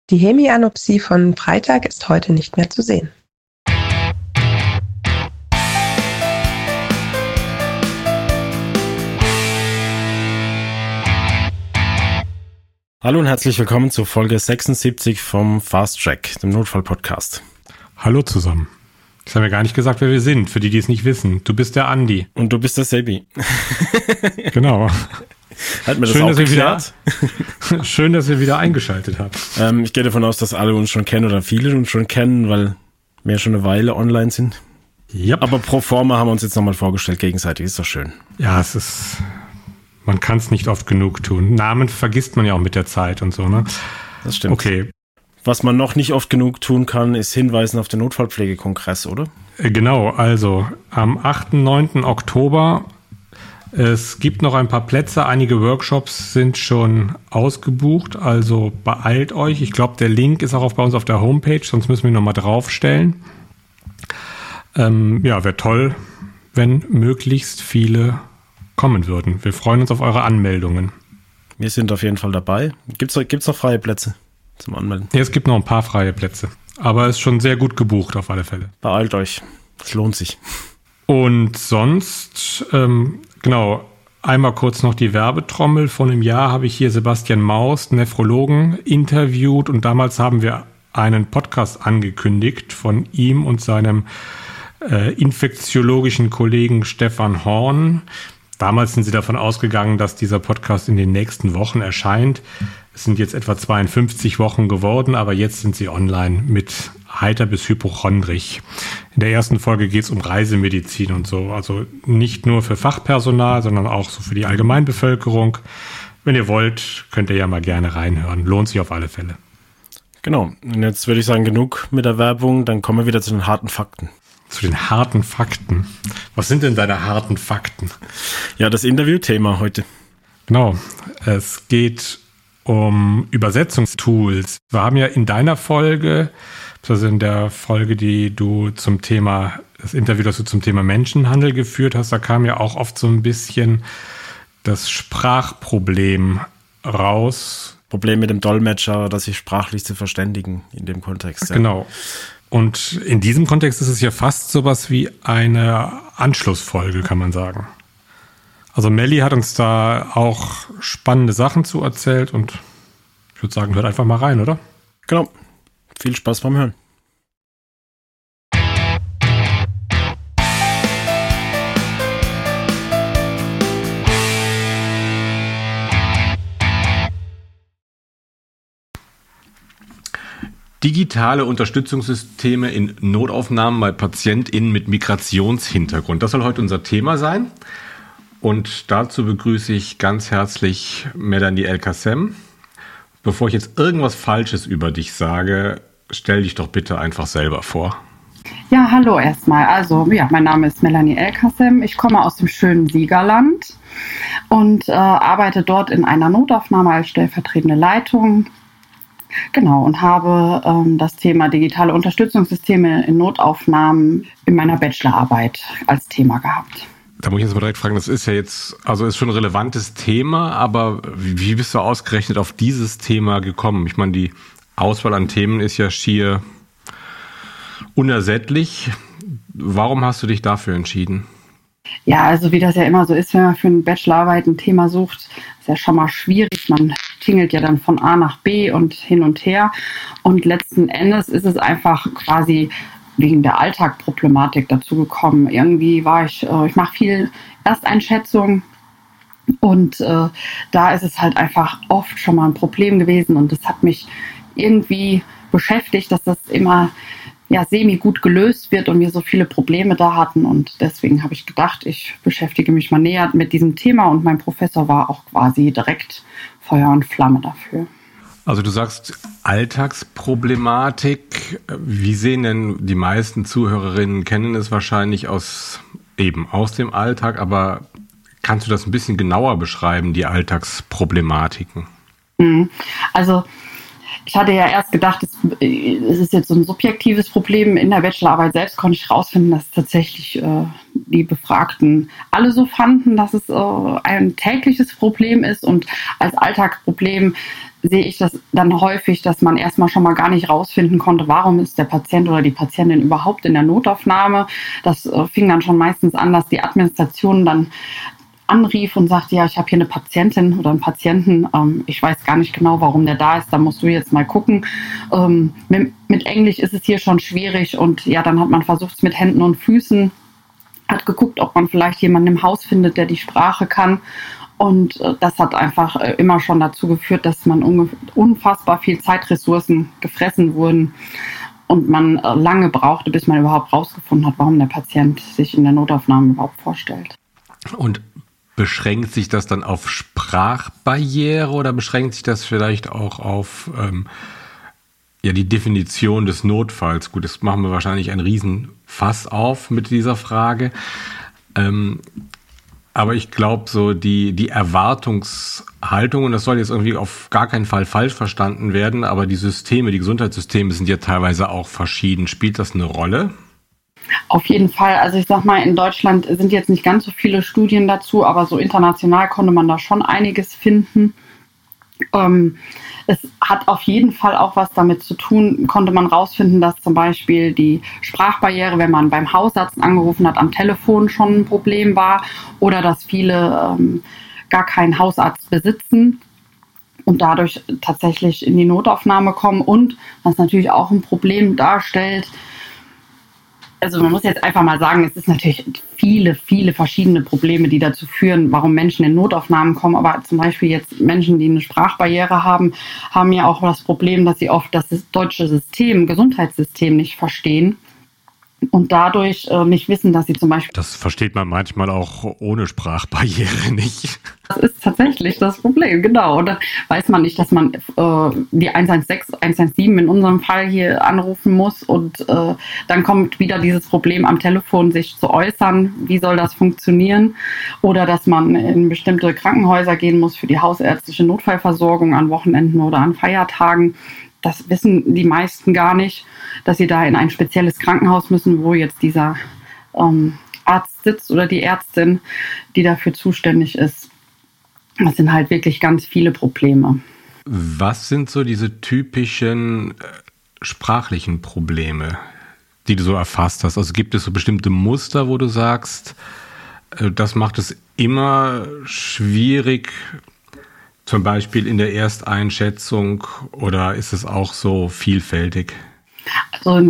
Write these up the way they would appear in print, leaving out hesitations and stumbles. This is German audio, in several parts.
Die Hemianopsie von Freitag ist heute nicht mehr zu sehen. Hallo und herzlich willkommen zur Folge 76 vom Fast Track, dem Notfall-Podcast. Hallo zusammen. Das haben wir gar nicht gesagt, wer wir sind, für die, die es nicht wissen. Du bist der Andi. Und du bist der Sebi. Genau. Hat mir das auch geklärt? Schön, dass ihr wieder eingeschaltet habt. Ich gehe davon aus, dass alle uns schon kennen oder viele uns schon kennen, weil wir schon eine Weile online sind. Yep. Aber pro forma haben wir uns jetzt nochmal vorgestellt, gegenseitig. Ist doch schön. Ja, man kann es nicht oft genug tun. Namen vergisst man ja auch mit der Zeit und so, ne? Das stimmt. Okay. Was man noch nicht oft genug tun kann, ist hinweisen auf den Notfallpflegekongress, oder? Genau, also am 8. 9. Oktober. Es gibt noch ein paar Plätze. Einige Workshops sind schon ausgebucht, also beeilt euch. Ich glaube, der Link ist auch bei uns auf der Homepage, sonst müssen wir ihn nochmal draufstellen. Wäre toll, wenn möglichst viele kommen würden. Wir freuen uns auf eure Anmeldungen. Wir sind auf jeden Fall dabei. Gibt's noch freie Plätze zum Anmelden? Ja, es gibt noch ein paar freie Plätze. Aber es ist schon sehr gut gebucht auf alle Fälle. Beeilt euch. Es lohnt sich. Und sonst, einmal kurz noch die Werbetrommel. Vor einem Jahr habe ich hier Sebastian Maus, Nephrologen, interviewt. Und damals haben wir einen Podcast angekündigt von ihm und seinem infektiologischen Kollegen Stefan Horn. Damals sind sie davon ausgegangen, dass dieser Podcast in den nächsten Wochen erscheint. Es sind jetzt etwa 52 Wochen geworden, aber jetzt sind sie online mit heiter bis hypochondrig. In der ersten Folge geht es um Reisemedizin und so. Also nicht nur für Fachpersonal, sondern auch so für die Allgemeinbevölkerung. Wenn ihr wollt, könnt ihr ja mal gerne reinhören. Lohnt sich auf alle Fälle. Genau. Und jetzt würde ich sagen, genug mit der Werbung. Dann kommen wir wieder zu den harten Fakten. Zu den harten Fakten. Was sind denn deine harten Fakten? Ja, das Interviewthema heute. Genau. Es geht um Übersetzungstools. Wir haben ja in deiner Folge, also in der Folge, das Interview, das du zum Thema Menschenhandel geführt hast, da kam ja auch oft so ein bisschen das Sprachproblem raus. Problem mit dem Dolmetscher, dass sich sprachlich zu verständigen in dem Kontext. Ja. Genau. Und in diesem Kontext ist es ja fast sowas wie eine Anschlussfolge, kann man sagen. Also Melli hat uns da auch spannende Sachen zu erzählt und ich würde sagen, hört einfach mal rein, oder? Genau. Viel Spaß beim Hören. Digitale Unterstützungssysteme in Notaufnahmen bei PatientInnen mit Migrationshintergrund. Das soll heute unser Thema sein. Und dazu begrüße ich ganz herzlich Melanie El-Kassem. Bevor ich jetzt irgendwas Falsches über dich sage, stell dich doch bitte einfach selber vor. Ja, hallo erstmal. Also, mein Name ist Melanie El-Kassem. Ich komme aus dem schönen Siegerland und arbeite dort in einer Notaufnahme als stellvertretende Leitung. Genau, und habe das Thema digitale Unterstützungssysteme in Notaufnahmen in meiner Bachelorarbeit als Thema gehabt. Da muss ich jetzt mal direkt fragen, das ist ja jetzt, also ist schon ein relevantes Thema, aber wie bist du ausgerechnet auf dieses Thema gekommen? Ich meine, die Auswahl an Themen ist ja schier unersättlich. Warum hast du dich dafür entschieden? Ja, also wie das ja immer so ist, wenn man für eine Bachelorarbeit ein Thema sucht, ist ja schon mal schwierig. Man tingelt ja dann von A nach B und hin und her. Und letzten Endes ist es einfach quasi wegen der Alltagproblematik dazu gekommen. Irgendwie ich mache viel Ersteinschätzung und da ist es halt einfach oft schon mal ein Problem gewesen und das hat mich irgendwie beschäftigt, dass das immer semi-gut gelöst wird und wir so viele Probleme da hatten und deswegen habe ich gedacht, ich beschäftige mich mal näher mit diesem Thema und mein Professor war auch quasi direkt Feuer und Flamme dafür. Also du sagst Alltagsproblematik. Wie sehen denn die meisten Zuhörerinnen, kennen es wahrscheinlich aus dem Alltag, aber kannst du das ein bisschen genauer beschreiben, die Alltagsproblematiken? Also ich hatte ja erst gedacht, es ist jetzt so ein subjektives Problem. In der Bachelorarbeit selbst konnte ich herausfinden, dass tatsächlich die Befragten alle so fanden, dass es ein tägliches Problem ist und als Alltagsproblem sehe ich das dann häufig, dass man erstmal schon mal gar nicht rausfinden konnte, warum ist der Patient oder die Patientin überhaupt in der Notaufnahme. Das fing dann schon meistens an, dass die Administration dann anrief und sagte, ja, ich habe hier eine Patientin oder einen Patienten, ich weiß gar nicht genau, warum der da ist, da musst du jetzt mal gucken. Mit Englisch ist es hier schon schwierig und ja, dann hat man versucht es mit Händen und Füßen, hat geguckt, ob man vielleicht jemanden im Haus findet, der die Sprache kann. Und das hat einfach immer schon dazu geführt, dass man unfassbar viel Zeitressourcen gefressen wurden und man lange brauchte, bis man überhaupt rausgefunden hat, warum der Patient sich in der Notaufnahme überhaupt vorstellt. Und beschränkt sich das dann auf Sprachbarriere oder beschränkt sich das vielleicht auch auf die Definition des Notfalls? Gut, das machen wir wahrscheinlich einen Riesenfass auf mit dieser Frage. Aber ich glaube, so die Erwartungshaltung, und das soll jetzt irgendwie auf gar keinen Fall falsch verstanden werden, aber die Systeme, die Gesundheitssysteme sind ja teilweise auch verschieden. Spielt das eine Rolle? Auf jeden Fall. Also ich sag mal, in Deutschland sind jetzt nicht ganz so viele Studien dazu, aber so international konnte man da schon einiges finden. Es hat auf jeden Fall auch was damit zu tun, konnte man rausfinden, dass zum Beispiel die Sprachbarriere, wenn man beim Hausarzt angerufen hat, am Telefon schon ein Problem war oder dass viele gar keinen Hausarzt besitzen und dadurch tatsächlich in die Notaufnahme kommen und was natürlich auch ein Problem darstellt. Also man muss jetzt einfach mal sagen, es ist natürlich viele, viele verschiedene Probleme, die dazu führen, warum Menschen in Notaufnahmen kommen. Aber zum Beispiel jetzt Menschen, die eine Sprachbarriere haben, haben ja auch das Problem, dass sie oft das deutsche Gesundheitssystem nicht verstehen und dadurch nicht wissen, dass sie zum Beispiel... Das versteht man manchmal auch ohne Sprachbarriere nicht. Das ist tatsächlich das Problem, genau. Und dann weiß man nicht, dass man die 116, 117 in unserem Fall hier anrufen muss und dann kommt wieder dieses Problem am Telefon, sich zu äußern, wie soll das funktionieren? Oder dass man in bestimmte Krankenhäuser gehen muss für die hausärztliche Notfallversorgung an Wochenenden oder an Feiertagen. Das wissen die meisten gar nicht, dass sie da in ein spezielles Krankenhaus müssen, wo jetzt dieser Arzt sitzt oder die Ärztin, die dafür zuständig ist. Das sind halt wirklich ganz viele Probleme. Was sind so diese typischen sprachlichen Probleme, die du so erfasst hast? Also gibt es so bestimmte Muster, wo du sagst, das macht es immer schwierig, zum Beispiel in der Ersteinschätzung, oder ist es auch so vielfältig? Also in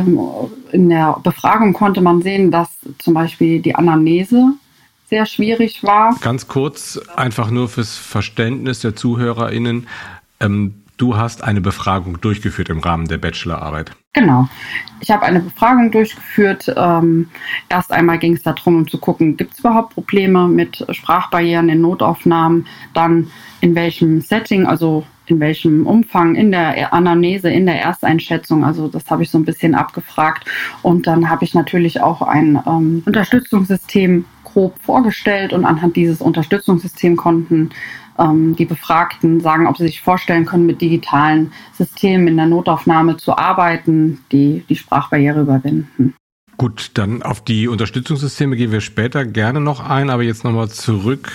der Befragung konnte man sehen, dass zum Beispiel die Anamnese sehr schwierig war. Ganz kurz, einfach nur fürs Verständnis der ZuhörerInnen. Du hast eine Befragung durchgeführt im Rahmen der Bachelorarbeit. Genau. Ich habe eine Befragung durchgeführt. Erst einmal ging es darum, um zu gucken, gibt es überhaupt Probleme mit Sprachbarrieren in Notaufnahmen? Dann in welchem Setting, also in welchem Umfang, in der Anamnese, in der Ersteinschätzung. Also das habe ich so ein bisschen abgefragt. Und dann habe ich natürlich auch ein Unterstützungssystem grob vorgestellt. Und anhand dieses Unterstützungssystems konnten die Befragten sagen, ob sie sich vorstellen können, mit digitalen Systemen in der Notaufnahme zu arbeiten, die die Sprachbarriere überwinden. Gut, dann auf die Unterstützungssysteme gehen wir später gerne noch ein, aber jetzt nochmal zurück.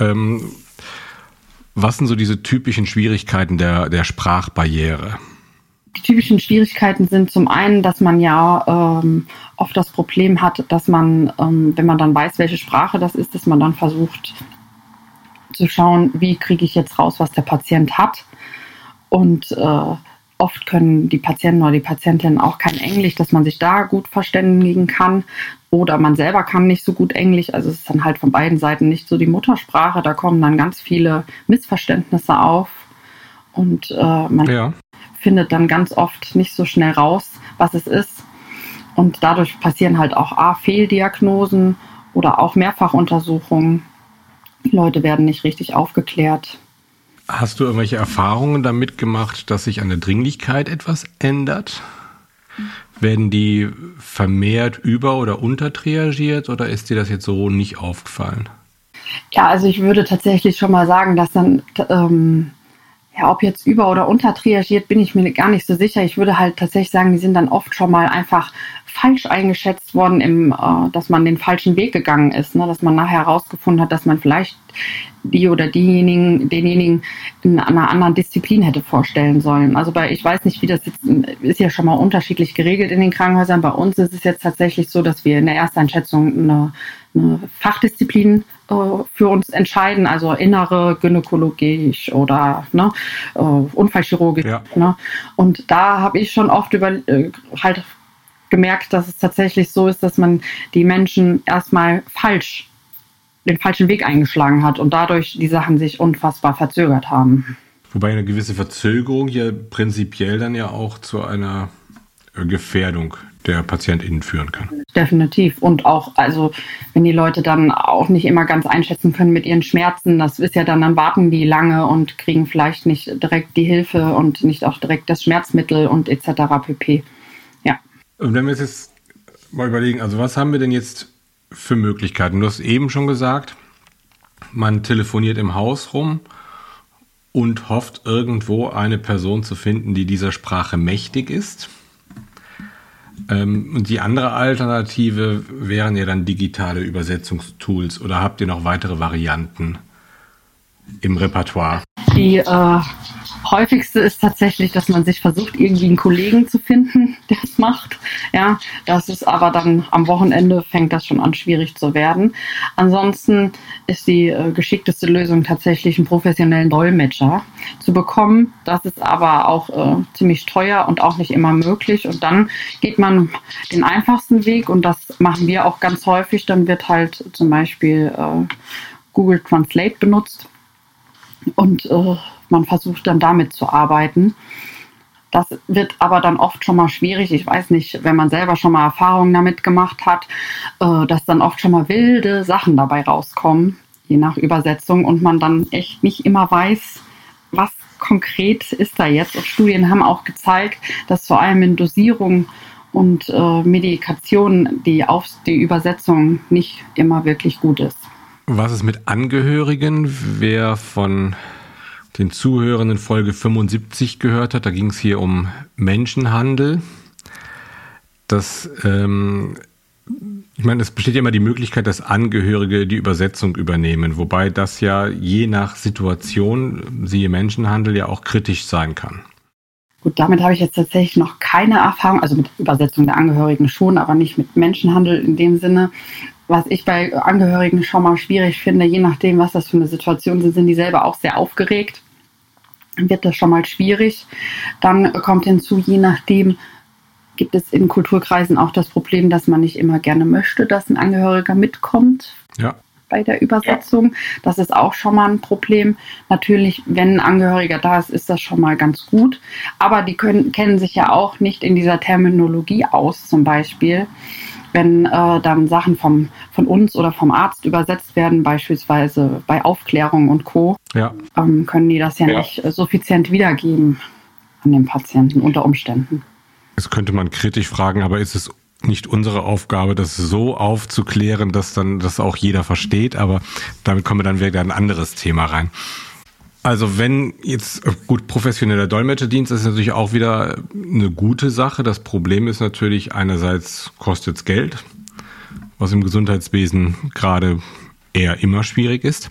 Was sind so diese typischen Schwierigkeiten der Sprachbarriere? Die typischen Schwierigkeiten sind zum einen, dass man ja oft das Problem hat, dass man, wenn man dann weiß, welche Sprache das ist, dass man dann versucht zu schauen, wie kriege ich jetzt raus, was der Patient hat. Und oft können die Patienten oder die Patientinnen auch kein Englisch, dass man sich da gut verständigen kann. Oder man selber kann nicht so gut Englisch. Also es ist dann halt von beiden Seiten nicht so die Muttersprache. Da kommen dann ganz viele Missverständnisse auf. Und man findet dann ganz oft nicht so schnell raus, was es ist. Und dadurch passieren halt auch Fehldiagnosen oder auch Mehrfachuntersuchungen. Die Leute werden nicht richtig aufgeklärt. Hast du irgendwelche Erfahrungen damit gemacht, dass sich an der Dringlichkeit etwas ändert? Werden die vermehrt über- oder untertriagiert oder ist dir das jetzt so nicht aufgefallen? Ja, also ich würde tatsächlich schon mal sagen, dass dann, ob jetzt über- oder untertriagiert, bin ich mir gar nicht so sicher. Ich würde halt tatsächlich sagen, die sind dann oft schon mal einfach falsch eingeschätzt worden, dass man den falschen Weg gegangen ist, ne? Dass man nachher herausgefunden hat, dass man vielleicht die oder denjenigen in einer anderen Disziplin hätte vorstellen sollen. Also ich weiß nicht, wie das jetzt ist, ja schon mal unterschiedlich geregelt in den Krankenhäusern. Bei uns ist es jetzt tatsächlich so, dass wir in der Ersteinschätzung eine Fachdisziplin für uns entscheiden, also innere gynäkologisch oder Unfallchirurgisch. Ja. Ne? Und da habe ich schon oft halt gemerkt, dass es tatsächlich so ist, dass man die Menschen erstmal den falschen Weg eingeschlagen hat und dadurch die Sachen sich unfassbar verzögert haben. Wobei eine gewisse Verzögerung hier prinzipiell dann ja auch zu einer Gefährdung der PatientInnen führen kann. Definitiv. Und auch, also wenn die Leute dann auch nicht immer ganz einschätzen können mit ihren Schmerzen, das ist ja dann warten die lange und kriegen vielleicht nicht direkt die Hilfe und nicht auch direkt das Schmerzmittel und etc. pp. Ja. Und wenn wir jetzt mal überlegen, also was haben wir denn jetzt für Möglichkeiten? Du hast eben schon gesagt, man telefoniert im Haus rum und hofft, irgendwo eine Person zu finden, die dieser Sprache mächtig ist. Und die andere Alternative wären ja dann digitale Übersetzungstools. Oder habt ihr noch weitere Varianten im Repertoire? Die häufigste ist tatsächlich, dass man sich versucht, irgendwie einen Kollegen zu finden, der es macht. Ja, das ist aber dann am Wochenende fängt das schon an, schwierig zu werden. Ansonsten ist die geschickteste Lösung tatsächlich einen professionellen Dolmetscher zu bekommen. Das ist aber auch ziemlich teuer und auch nicht immer möglich. Und dann geht man den einfachsten Weg und das machen wir auch ganz häufig. Dann wird halt zum Beispiel Google Translate benutzt und man versucht dann damit zu arbeiten. Das wird aber dann oft schon mal schwierig. Ich weiß nicht, wenn man selber schon mal Erfahrungen damit gemacht hat, dass dann oft schon mal wilde Sachen dabei rauskommen, je nach Übersetzung, und man dann echt nicht immer weiß, was konkret ist da jetzt. Und Studien haben auch gezeigt, dass vor allem in Dosierung und Medikation die Übersetzung nicht immer wirklich gut ist. Was ist mit Angehörigen? Wer von den Zuhörern in Folge 75 gehört hat, da ging es hier um Menschenhandel. Es besteht ja immer die Möglichkeit, dass Angehörige die Übersetzung übernehmen, wobei das ja je nach Situation, siehe Menschenhandel, ja auch kritisch sein kann. Gut, damit habe ich jetzt tatsächlich noch keine Erfahrung, also mit Übersetzung der Angehörigen schon, aber nicht mit Menschenhandel in dem Sinne. Was ich bei Angehörigen schon mal schwierig finde, je nachdem, was das für eine Situation ist, sind die selber auch sehr aufgeregt. Dann wird das schon mal schwierig. Dann kommt hinzu, je nachdem, gibt es in Kulturkreisen auch das Problem, dass man nicht immer gerne möchte, dass ein Angehöriger mitkommt. Ja. Bei der Übersetzung. Ja. Das ist auch schon mal ein Problem. Natürlich, wenn ein Angehöriger da ist, ist das schon mal ganz gut. Aber die kennen sich ja auch nicht in dieser Terminologie aus, zum Beispiel. Wenn dann Sachen von uns oder vom Arzt übersetzt werden, beispielsweise bei Aufklärung und Co., können die das ja nicht suffizient wiedergeben an den Patienten unter Umständen. Das könnte man kritisch fragen, aber ist es nicht unsere Aufgabe, das so aufzuklären, dass dann das auch jeder versteht? Aber damit kommen wir dann wieder in ein anderes Thema rein. Also wenn jetzt, gut, professioneller Dolmetscherdienst ist natürlich auch wieder eine gute Sache. Das Problem ist natürlich, einerseits kostet es Geld, was im Gesundheitswesen gerade eher immer schwierig ist.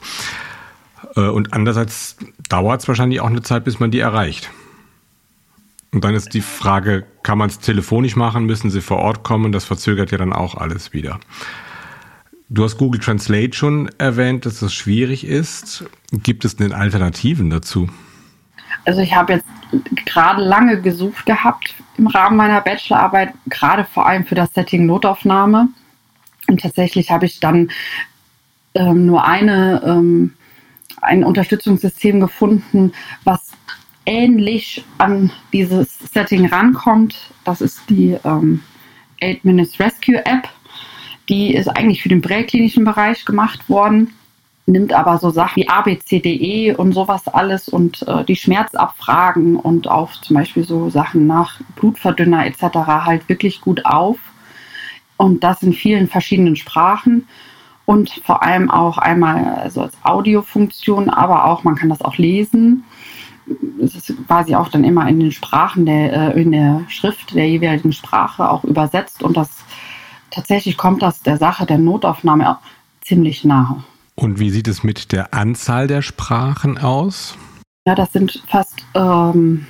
Und andererseits dauert es wahrscheinlich auch eine Zeit, bis man die erreicht. Und dann ist die Frage, kann man es telefonisch machen, müssen sie vor Ort kommen? Das verzögert ja dann auch alles wieder. Du hast Google Translate schon erwähnt, dass das schwierig ist. Gibt es denn Alternativen dazu? Also ich habe jetzt gerade lange gesucht gehabt im Rahmen meiner Bachelorarbeit, gerade vor allem für das Setting Notaufnahme. Und tatsächlich habe ich dann nur ein Unterstützungssystem gefunden, was ähnlich an dieses Setting rankommt. Das ist die 8-Minutes Rescue App. Die ist eigentlich für den präklinischen Bereich gemacht worden, nimmt aber so Sachen wie ABCDE und sowas alles und die Schmerzabfragen und auch zum Beispiel so Sachen nach Blutverdünner etc. halt wirklich gut auf. Und das in vielen verschiedenen Sprachen und vor allem auch einmal also als Audiofunktion, aber auch man kann das auch lesen. es ist quasi auch dann immer in den Sprachen, in der Schrift der jeweiligen Sprache auch übersetzt. Und tatsächlich kommt das der Sache der Notaufnahme ziemlich nahe. Und wie sieht es mit der Anzahl der Sprachen aus? Ja, das sind fast 18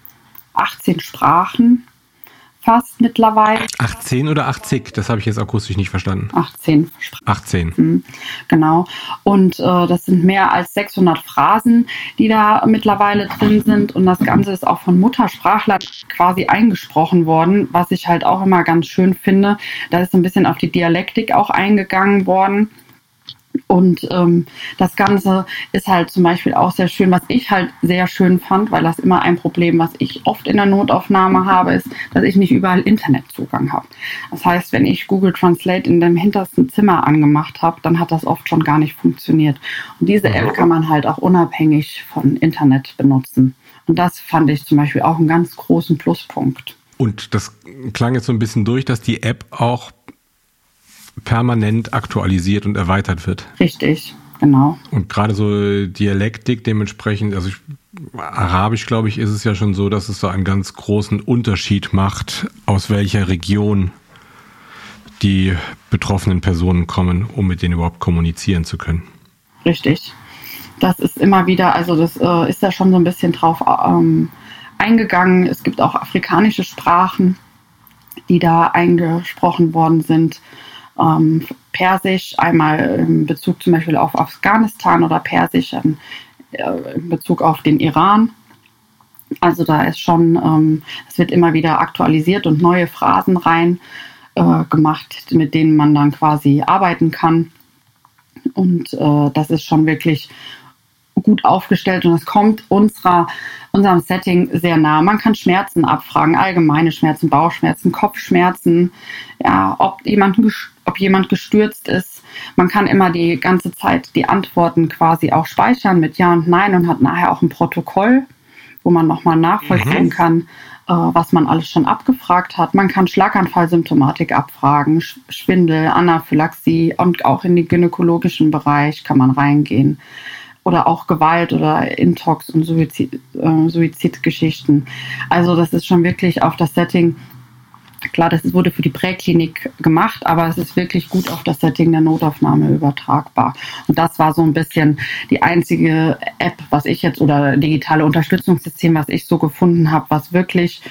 Sprachen. Fast mittlerweile. 18 oder 80? Das habe ich jetzt akustisch nicht verstanden. 18. 18. Genau. Und das sind mehr als 600 Phrasen, die da mittlerweile drin sind. Und das Ganze ist auch von Muttersprachlern quasi eingesprochen worden, was ich halt auch immer ganz schön finde. Da ist so ein bisschen auf die Dialektik auch eingegangen worden. Und das Ganze ist halt zum Beispiel auch sehr schön, was ich halt sehr schön fand, weil das immer ein Problem, was ich oft in der Notaufnahme habe, ist, dass ich nicht überall Internetzugang habe. Das heißt, wenn ich Google Translate in dem hintersten Zimmer angemacht habe, dann hat das oft schon gar nicht funktioniert. Und diese App kann man halt auch unabhängig von Internet benutzen. Und das fand ich zum Beispiel auch einen ganz großen Pluspunkt. Und das klang jetzt so ein bisschen durch, dass die App auch permanent aktualisiert und erweitert wird. Richtig, genau. Und gerade so Dialektik dementsprechend, also Arabisch, glaube ich, ist es ja schon so, dass es da einen ganz großen Unterschied macht, aus welcher Region die betroffenen Personen kommen, um mit denen überhaupt kommunizieren zu können. Richtig. Das ist immer wieder, also das ist da schon so ein bisschen drauf eingegangen. Es gibt auch afrikanische Sprachen, die da eingesprochen worden sind. Persisch, einmal in Bezug zum Beispiel auf Afghanistan oder Persisch in Bezug auf den Iran. Also da ist schon, es wird immer wieder aktualisiert und neue Phrasen rein gemacht, mit denen man dann quasi arbeiten kann. Und das ist schon wirklich gut aufgestellt und es kommt unserem Setting sehr nah. Man kann Schmerzen abfragen, allgemeine Schmerzen, Bauchschmerzen, Kopfschmerzen, ja, ob jemand gestürzt ist. Man kann immer die ganze Zeit die Antworten quasi auch speichern mit Ja und Nein und hat nachher auch ein Protokoll, wo man nochmal nachvollziehen kann, was man alles schon abgefragt hat. Man kann Schlaganfallsymptomatik abfragen, Schwindel, Anaphylaxie und auch in den gynäkologischen Bereich kann man reingehen. Oder auch Gewalt oder Intox und Suizidgeschichten. Also das ist schon wirklich auf das Setting, klar, das wurde für die Präklinik gemacht, aber es ist wirklich gut auf das Setting der Notaufnahme übertragbar. Und das war so ein bisschen die einzige App, was ich jetzt, oder digitale Unterstützungssystem, was ich so gefunden habe, was wirklich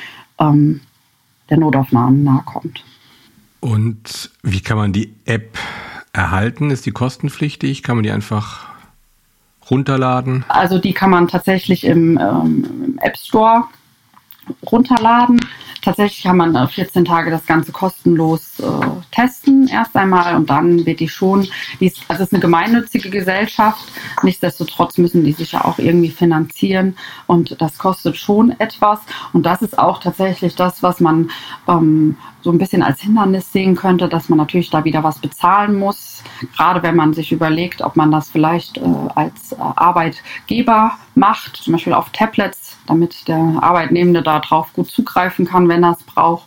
der Notaufnahme nahe kommt. Und wie kann man die App erhalten? Ist die kostenpflichtig? Kann man die einfach runterladen? Also die kann man tatsächlich im App Store runterladen. Tatsächlich kann man 14 Tage das Ganze kostenlos testen erst einmal und dann wird die schon, also es ist eine gemeinnützige Gesellschaft, nichtsdestotrotz müssen die sich ja auch irgendwie finanzieren und das kostet schon etwas und das ist auch tatsächlich das, was man so ein bisschen als Hindernis sehen könnte, dass man natürlich da wieder was bezahlen muss, gerade wenn man sich überlegt, ob man das vielleicht als Arbeitgeber macht, zum Beispiel auf Tablets, damit der Arbeitnehmende da drauf gut zugreifen kann, wenn er es braucht.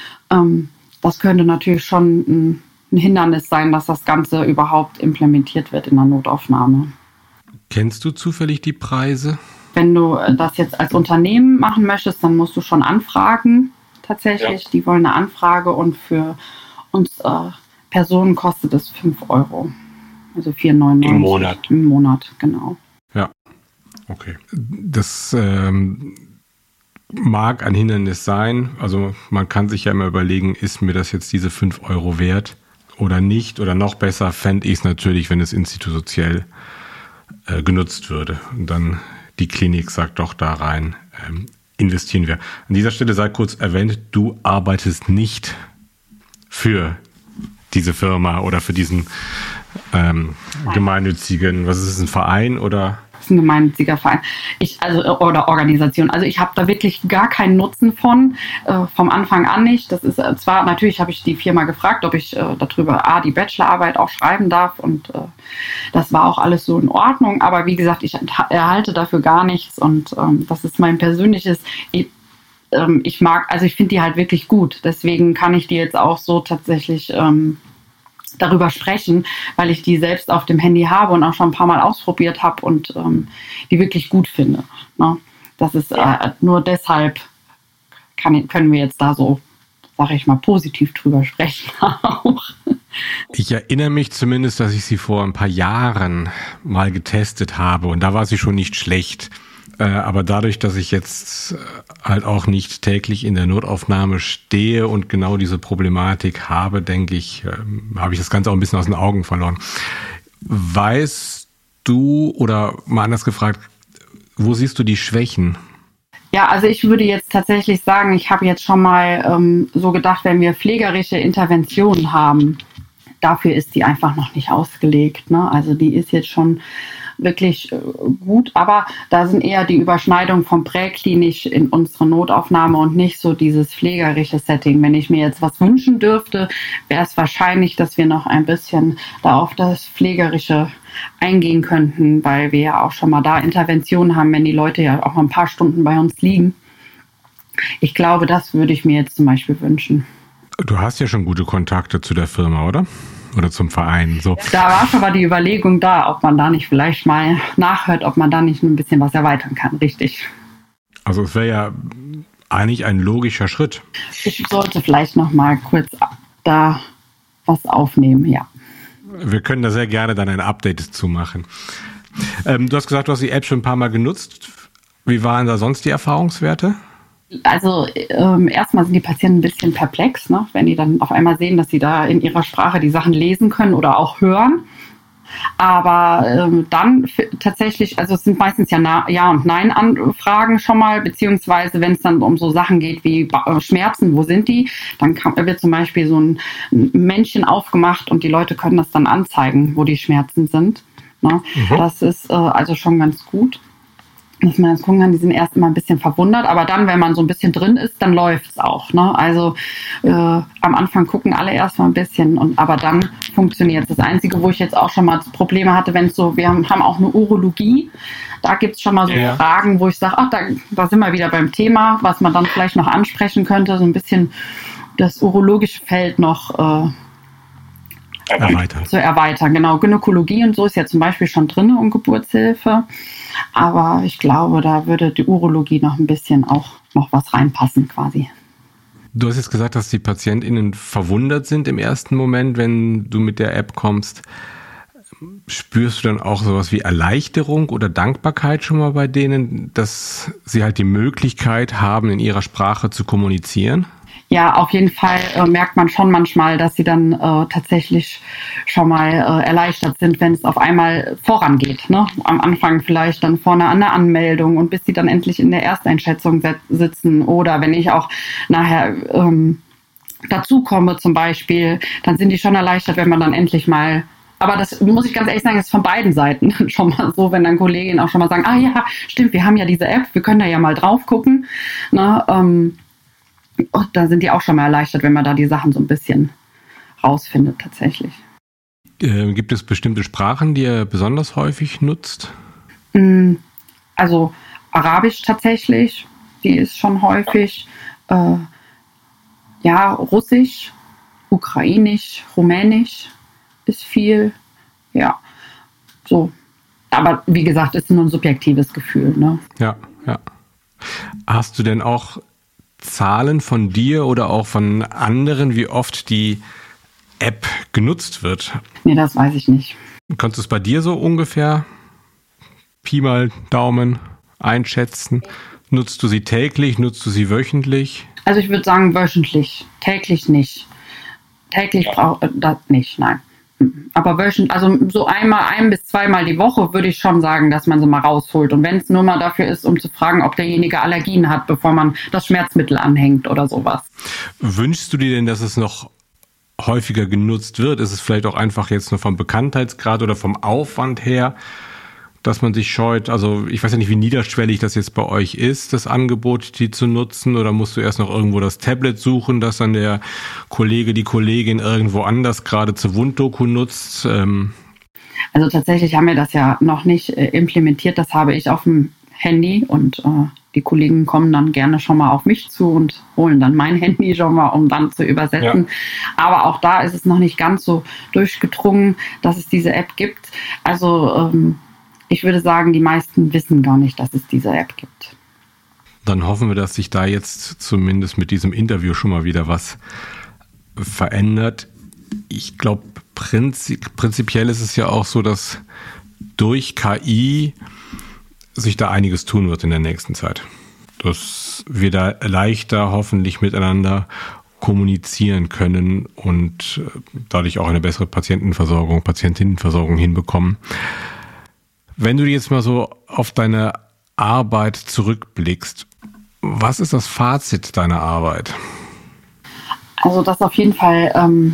Das könnte natürlich schon ein Hindernis sein, dass das Ganze überhaupt implementiert wird in der Notaufnahme. Kennst du zufällig die Preise? Wenn du das jetzt als Unternehmen machen möchtest, dann musst du schon anfragen, tatsächlich. Ja. Die wollen eine Anfrage und für uns Personen kostet es 5 €. Also 4,99 im Monat. Im Monat, genau. Ja, okay. Das mag ein Hindernis sein. Also man kann sich ja immer überlegen, ist mir das jetzt diese 5 € wert oder nicht? Oder noch besser fände ich es natürlich, wenn es institutionell genutzt würde. Und dann die Klinik sagt doch da rein, investieren wir. An dieser Stelle sei kurz erwähnt, du arbeitest nicht für diese Firma oder für diesen gemeinnützigen, was ist es, ein Verein oder? Das ist ein gemeinnütziger Verein. Oder Organisation. Also ich habe da wirklich gar keinen Nutzen von, vom Anfang an nicht. Das ist zwar, natürlich habe ich die Firma gefragt, ob ich darüber die Bachelorarbeit auch schreiben darf und das war auch alles so in Ordnung, aber wie gesagt, ich erhalte dafür gar nichts und das ist mein persönliches, ich finde die halt wirklich gut, deswegen kann ich die jetzt auch so tatsächlich darüber sprechen, weil ich die selbst auf dem Handy habe und auch schon ein paar Mal ausprobiert habe und die wirklich gut finde. Ne? Das ist nur deshalb können wir jetzt da so, sage ich mal, positiv drüber sprechen auch. Ich erinnere mich zumindest, dass ich sie vor ein paar Jahren mal getestet habe und da war sie schon nicht schlecht. Aber dadurch, dass ich jetzt halt auch nicht täglich in der Notaufnahme stehe und genau diese Problematik habe, denke ich, habe ich das Ganze auch ein bisschen aus den Augen verloren. Weißt du, oder mal anders gefragt, wo siehst du die Schwächen? Ja, also ich würde jetzt tatsächlich sagen, ich habe jetzt schon mal so gedacht, wenn wir pflegerische Interventionen haben, dafür ist die einfach noch nicht ausgelegt, ne? Also die ist jetzt schon wirklich gut, aber da sind eher die Überschneidungen vom Präklinisch in unsere Notaufnahme und nicht so dieses pflegerische Setting. Wenn ich mir jetzt was wünschen dürfte, wäre es wahrscheinlich, dass wir noch ein bisschen da auf das Pflegerische eingehen könnten, weil wir ja auch schon mal da Interventionen haben, wenn die Leute ja auch mal ein paar Stunden bei uns liegen. Ich glaube, das würde ich mir jetzt zum Beispiel wünschen. Du hast ja schon gute Kontakte zu der Firma, oder? Oder zum Verein. So. Da war schon mal die Überlegung da, ob man da nicht vielleicht mal nachhört, ob man da nicht ein bisschen was erweitern kann, richtig. Also es wäre ja eigentlich ein logischer Schritt. Ich sollte vielleicht noch mal kurz da was aufnehmen, ja. Wir können da sehr gerne dann ein Update zu machen. Du hast gesagt, du hast die App schon ein paar Mal genutzt. Wie waren da sonst die Erfahrungswerte? Also erstmal sind die Patienten ein bisschen perplex, ne? Wenn die dann auf einmal sehen, dass sie da in ihrer Sprache die Sachen lesen können oder auch hören. Aber dann tatsächlich, also es sind meistens ja Ja- und Nein-Anfragen schon mal, beziehungsweise wenn es dann um so Sachen geht wie Schmerzen, wo sind die? Dann wird zum Beispiel so ein Männchen aufgemacht und die Leute können das dann anzeigen, wo die Schmerzen sind. Ne? Mhm. Das ist also schon ganz gut. Dass man das gucken kann, die sind erst immer ein bisschen verwundert, aber dann, wenn man so ein bisschen drin ist, dann läuft's auch. Ne? Also am Anfang gucken alle erst mal ein bisschen, aber dann funktioniert es. Das Einzige, wo ich jetzt auch schon mal Probleme hatte, wenn es so, wir haben auch eine Urologie, da gibt's schon mal so Fragen, wo ich sage, ach, da sind wir wieder beim Thema, was man dann vielleicht noch ansprechen könnte, so ein bisschen das urologische Feld noch zu erweitern. Genau, Gynäkologie und so ist ja zum Beispiel schon drin und Geburtshilfe. Aber ich glaube, da würde die Urologie noch ein bisschen auch noch was reinpassen quasi. Du hast jetzt gesagt, dass die PatientInnen verwundert sind im ersten Moment, wenn du mit der App kommst. Spürst du dann auch sowas wie Erleichterung oder Dankbarkeit schon mal bei denen, dass sie halt die Möglichkeit haben, in ihrer Sprache zu kommunizieren? Ja, auf jeden Fall merkt man schon manchmal, dass sie dann tatsächlich schon mal erleichtert sind, wenn es auf einmal vorangeht. Ne? Am Anfang vielleicht dann vorne an der Anmeldung und bis sie dann endlich in der Ersteinschätzung sitzen. Oder wenn ich auch nachher dazu komme zum Beispiel, dann sind die schon erleichtert, wenn man dann endlich mal... Aber das muss ich ganz ehrlich sagen, ist von beiden Seiten schon mal so, wenn dann Kolleginnen auch schon mal sagen, ah ja, stimmt, wir haben ja diese App, wir können da ja mal drauf gucken. Ne? Und da sind die auch schon mal erleichtert, wenn man da die Sachen so ein bisschen rausfindet tatsächlich. Gibt es bestimmte Sprachen, die ihr besonders häufig nutzt? Also Arabisch tatsächlich, die ist schon häufig. Russisch, Ukrainisch, Rumänisch ist viel. Ja, so. Aber wie gesagt, ist nur ein subjektives Gefühl. Ne? Ja. Hast du denn auch Zahlen von dir oder auch von anderen, wie oft die App genutzt wird? Nee, das weiß ich nicht. Kannst du es bei dir so ungefähr Pi mal Daumen einschätzen? Nutzt du sie täglich? Nutzt du sie wöchentlich? Also ich würde sagen wöchentlich. Täglich nicht. Täglich brauche das nicht, nein. Aber wöchentlich, also so ein bis zweimal die Woche würde ich schon sagen, dass man sie mal rausholt. Und wenn es nur mal dafür ist, um zu fragen, ob derjenige Allergien hat, bevor man das Schmerzmittel anhängt oder sowas. Wünschst du dir denn, dass es noch häufiger genutzt wird? Ist es vielleicht auch einfach jetzt nur vom Bekanntheitsgrad oder vom Aufwand her, dass man sich scheut? Also ich weiß ja nicht, wie niederschwellig das jetzt bei euch ist, das Angebot, die zu nutzen. Oder musst du erst noch irgendwo das Tablet suchen, das dann der Kollege, die Kollegin irgendwo anders gerade zur Wunddoku nutzt? Also tatsächlich haben wir das ja noch nicht implementiert. Das habe ich auf dem Handy und die Kollegen kommen dann gerne schon mal auf mich zu und holen dann mein Handy schon mal, um dann zu übersetzen. Ja. Aber auch da ist es noch nicht ganz so durchgedrungen, dass es diese App gibt. Also ich würde sagen, die meisten wissen gar nicht, dass es diese App gibt. Dann hoffen wir, dass sich da jetzt zumindest mit diesem Interview schon mal wieder was verändert. Ich glaube, prinzipiell ist es ja auch so, dass durch KI sich da einiges tun wird in der nächsten Zeit. Dass wir da leichter hoffentlich miteinander kommunizieren können und dadurch auch eine bessere Patientinnenversorgung hinbekommen. Wenn du jetzt mal so auf deine Arbeit zurückblickst, was ist das Fazit deiner Arbeit? Also, dass auf jeden Fall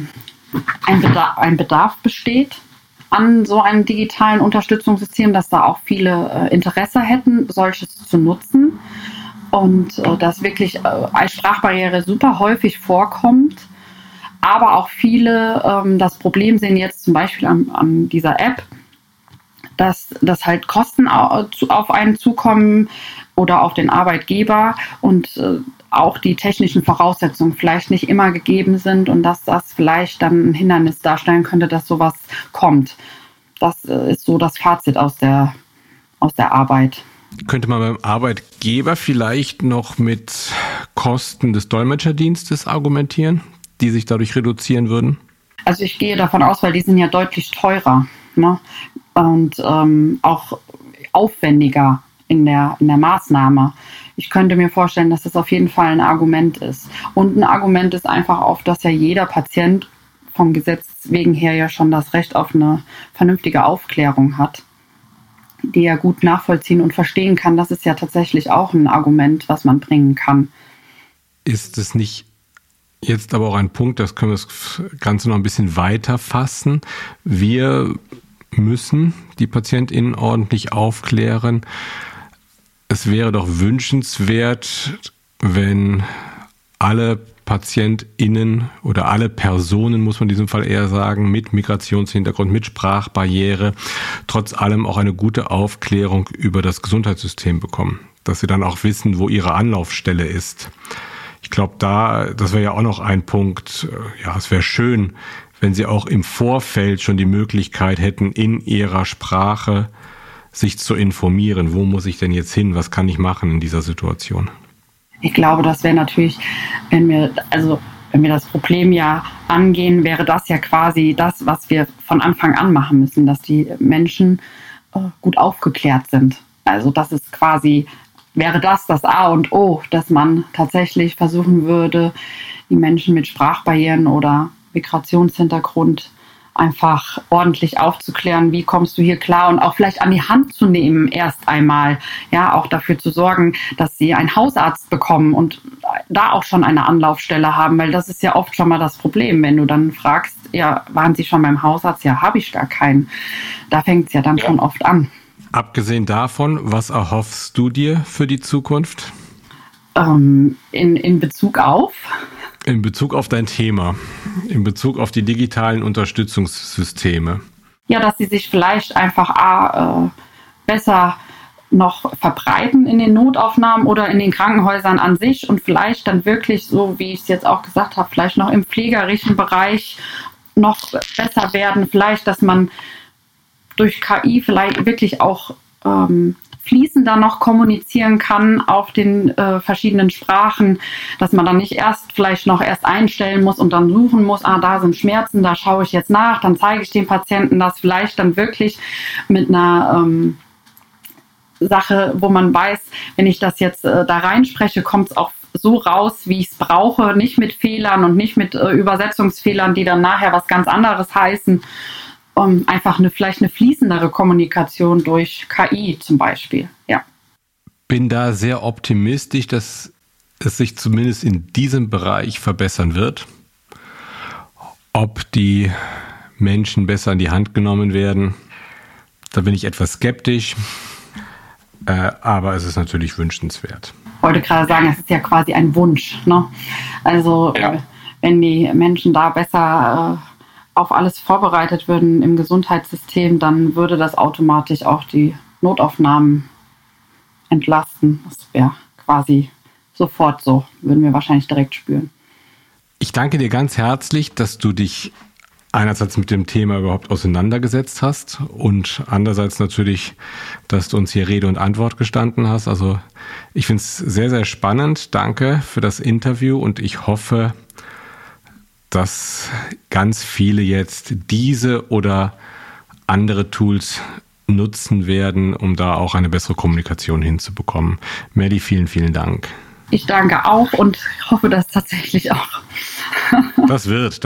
ein Bedarf besteht an so einem digitalen Unterstützungssystem, dass da auch viele Interesse hätten, solches zu nutzen. Und dass wirklich als Sprachbarriere super häufig vorkommt, aber auch viele das Problem sehen jetzt zum Beispiel an dieser App, dass halt Kosten auf einen zukommen oder auf den Arbeitgeber und auch die technischen Voraussetzungen vielleicht nicht immer gegeben sind und dass das vielleicht dann ein Hindernis darstellen könnte, dass sowas kommt. Das ist so das Fazit aus der Arbeit. Könnte man beim Arbeitgeber vielleicht noch mit Kosten des Dolmetscherdienstes argumentieren, die sich dadurch reduzieren würden? Also ich gehe davon aus, weil die sind ja deutlich teurer, ne? Und auch aufwendiger in der Maßnahme. Ich könnte mir vorstellen, dass das auf jeden Fall ein Argument ist. Und ein Argument ist einfach auch, dass ja jeder Patient vom Gesetz wegen her ja schon das Recht auf eine vernünftige Aufklärung hat, die er gut nachvollziehen und verstehen kann. Das ist ja tatsächlich auch ein Argument, was man bringen kann. Ist es nicht jetzt aber auch ein Punkt, das können wir das Ganze noch ein bisschen weiter fassen. Wir müssen die PatientInnen ordentlich aufklären. Es wäre doch wünschenswert, wenn alle PatientInnen oder alle Personen, muss man in diesem Fall eher sagen, mit Migrationshintergrund, mit Sprachbarriere, trotz allem auch eine gute Aufklärung über das Gesundheitssystem bekommen. Dass sie dann auch wissen, wo ihre Anlaufstelle ist. Ich glaube, das wäre ja auch noch ein Punkt. Ja, es wäre schön, wenn sie auch im Vorfeld schon die Möglichkeit hätten, in ihrer Sprache sich zu informieren. Wo muss ich denn jetzt hin? Was kann ich machen in dieser Situation? Ich glaube, das wäre natürlich, wenn wir das Problem ja angehen, wäre das ja quasi das, was wir von Anfang an machen müssen, dass die Menschen gut aufgeklärt sind. Also das ist quasi, wäre das A und O, dass man tatsächlich versuchen würde, die Menschen mit Sprachbarrieren oder Migrationshintergrund einfach ordentlich aufzuklären, wie kommst du hier klar und auch vielleicht an die Hand zu nehmen erst einmal, ja, auch dafür zu sorgen, dass sie einen Hausarzt bekommen und da auch schon eine Anlaufstelle haben, weil das ist ja oft schon mal das Problem, wenn du dann fragst, ja, waren Sie schon beim Hausarzt? Ja, habe ich gar keinen. Da fängt es ja dann schon oft an. Abgesehen davon, was erhoffst du dir für die Zukunft? In Bezug auf? In Bezug auf dein Thema, in Bezug auf die digitalen Unterstützungssysteme. Ja, dass sie sich vielleicht einfach besser noch verbreiten in den Notaufnahmen oder in den Krankenhäusern an sich und vielleicht dann wirklich, so wie ich es jetzt auch gesagt habe, vielleicht noch im pflegerischen Bereich noch besser werden. Vielleicht, dass man durch KI vielleicht wirklich auch fließender noch kommunizieren kann auf den verschiedenen Sprachen, dass man dann nicht erst einstellen muss und dann suchen muss, da sind Schmerzen, da schaue ich jetzt nach, dann zeige ich dem Patienten das vielleicht dann wirklich mit einer Sache, wo man weiß, wenn ich das jetzt da reinspreche, kommt es auch so raus, wie ich es brauche, nicht mit Fehlern und nicht mit Übersetzungsfehlern, die dann nachher was ganz anderes heißen. Einfach vielleicht eine fließendere Kommunikation durch KI zum Beispiel, ja. Bin da sehr optimistisch, dass es sich zumindest in diesem Bereich verbessern wird. Ob die Menschen besser in die Hand genommen werden, da bin ich etwas skeptisch, aber es ist natürlich wünschenswert. Ich wollte gerade sagen, es ist ja quasi ein Wunsch, ne? Also ja. Wenn die Menschen da besser auf alles vorbereitet würden im Gesundheitssystem, dann würde das automatisch auch die Notaufnahmen entlasten. Das wäre quasi sofort so, würden wir wahrscheinlich direkt spüren. Ich danke dir ganz herzlich, dass du dich einerseits mit dem Thema überhaupt auseinandergesetzt hast und andererseits natürlich, dass du uns hier Rede und Antwort gestanden hast. Also ich finde es sehr, sehr spannend. Danke für das Interview und ich hoffe, dass ganz viele jetzt diese oder andere Tools nutzen werden, um da auch eine bessere Kommunikation hinzubekommen. Melli, vielen, vielen Dank. Ich danke auch und hoffe, dass tatsächlich auch. Das wird.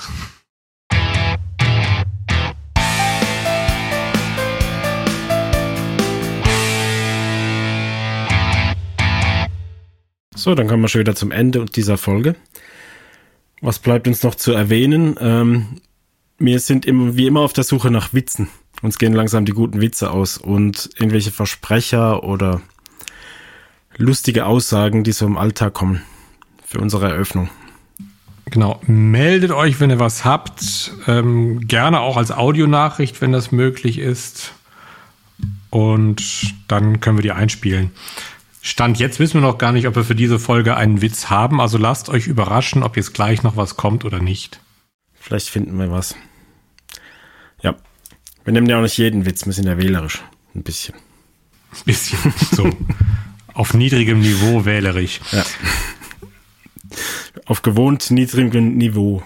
So, dann kommen wir schon wieder zum Ende dieser Folge. Was bleibt uns noch zu erwähnen? Wir sind wie immer auf der Suche nach Witzen. Uns gehen langsam die guten Witze aus und irgendwelche Versprecher oder lustige Aussagen, die so im Alltag kommen für unsere Eröffnung. Genau, meldet euch, wenn ihr was habt. Gerne auch als Audionachricht, wenn das möglich ist. Und dann können wir die einspielen. Stand jetzt wissen wir noch gar nicht, ob wir für diese Folge einen Witz haben. Also lasst euch überraschen, ob jetzt gleich noch was kommt oder nicht. Vielleicht finden wir was. Ja, wir nehmen ja auch nicht jeden Witz, wir sind ja wählerisch. Ein bisschen. Ein bisschen, so. Auf niedrigem Niveau wählerisch. Ja. Auf gewohnt niedrigem Niveau.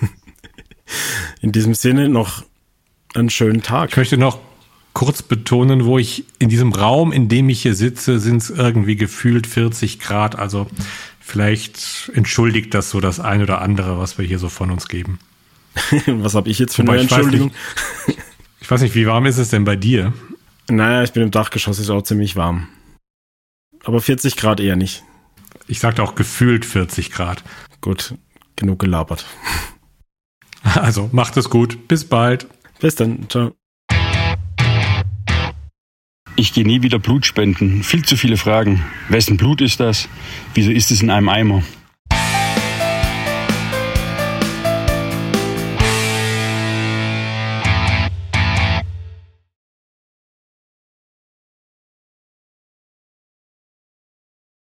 In diesem Sinne noch einen schönen Tag. Ich möchte noch kurz betonen, wo ich in diesem Raum, in dem ich hier sitze, sind es irgendwie gefühlt 40 Grad. Also vielleicht entschuldigt das so das ein oder andere, was wir hier so von uns geben. Was habe ich jetzt für eine Entschuldigung? Ich weiß nicht, wie warm ist es denn bei dir? Naja, ich bin im Dachgeschoss, ist auch ziemlich warm. Aber 40 Grad eher nicht. Ich sagte auch gefühlt 40 Grad. Gut, genug gelabert. Also, macht es gut. Bis bald. Bis dann. Ciao. Ich gehe nie wieder Blut spenden. Viel zu viele Fragen. Wessen Blut ist das? Wieso ist es in einem Eimer?